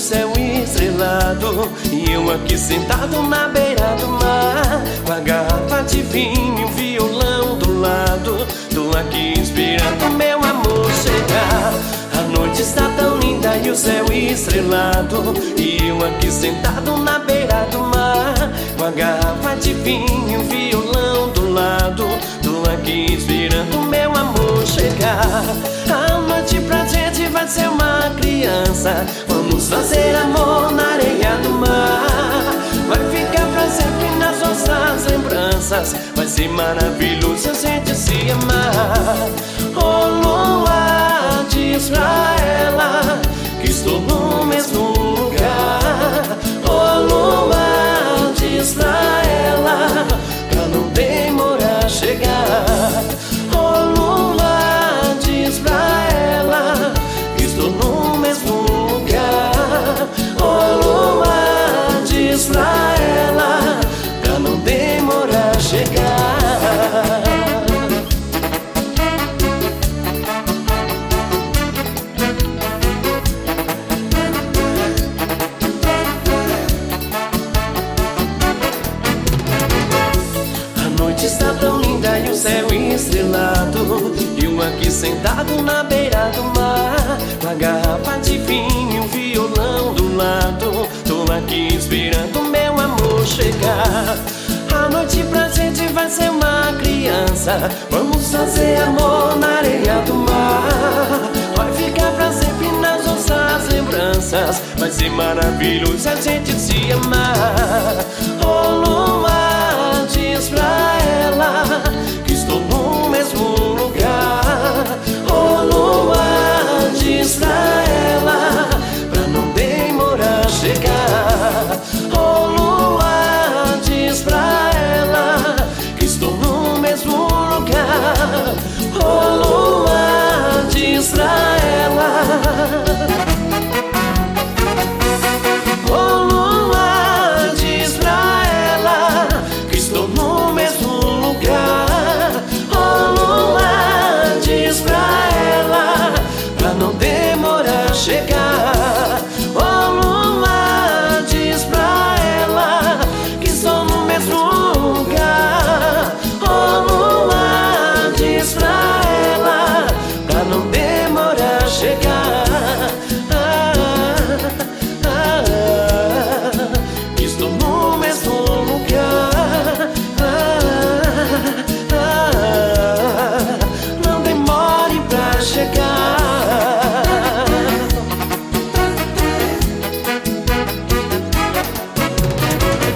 céu estrelado, e eu aqui sentado na beira do mar, com a garrafa de vinho e o violão do lado. Tô aqui esperando meu amor chegar. A noite está tão linda e o céu estrelado, e eu aqui sentado na beira do mar, com a garrafa de vinho e o violão do lado. Tô aqui esperando meu amor chegar. A noite pra gente vai ser uma criança, vamos fazer amor na areia do mar. Vai ficar pra sempre nas nossas lembranças, vai ser maravilhoso a gente se amar. Oh lua, diz pra ela que estou no mesmo lugar. Oh lua, diz pra ela pra não demorar a chegar. Oh lua, diz pra ela que estou no mesmo lugar. Oh lua, diz pra ela pra não demorar a chegar. A noite está tão linda e o céu estrelado, eu aqui sentado na beira do mar, com a garrafa de vinho e o violão do lado. Tô aqui esperando meu amor chegar. A noite pra gente vai ser uma criança, vamos fazer amor na areia do mar. Vai ficar pra sempre nas nossas lembranças, vai ser maravilhoso a gente se amar. Oh lua, diz pra ela que estou no mesmo